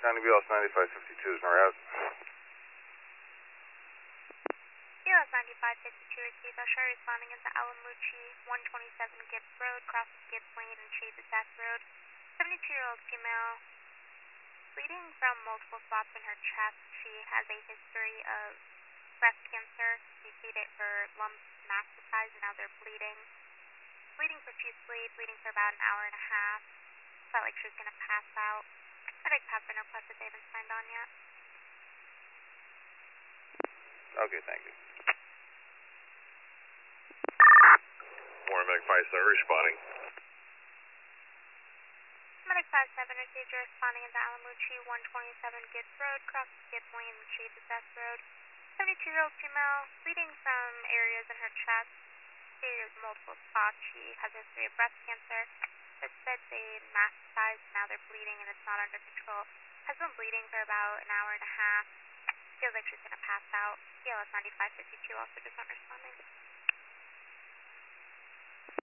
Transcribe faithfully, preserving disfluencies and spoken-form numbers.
County B L S ninety-five fifty-two is en route. B L S ninety-five fifty-two received Usher responding into Alamuchi, one twenty-seven Gibbs Road, crosses Gibbs Lane and Shades Death Road. seventy-two-year-old female, bleeding from multiple spots in her chest. She has a history of breast cancer. We treated her lumps anesthetized and now they're bleeding. Bleeding profusely, bleeding for about an hour and a half. Felt like she was going to pass out. Medics have been requested, they haven't signed on yet. Okay, thank you. Warren Medic five seven responding. Medic five seven received your responding into Alamuchi, one twenty-seven Gibbs Road, crosses Gibbs Lane and Shades of Death Road. seventy-two-year-old female, bleeding from areas in her chest, areas multiple spots. She has a history of breast cancer. It said they anesthetized, now they're bleeding and it's not under control. Has been bleeding for about an hour and a half. Feels like she's going to pass out. B L S ninety-five fifty-two also just not responding.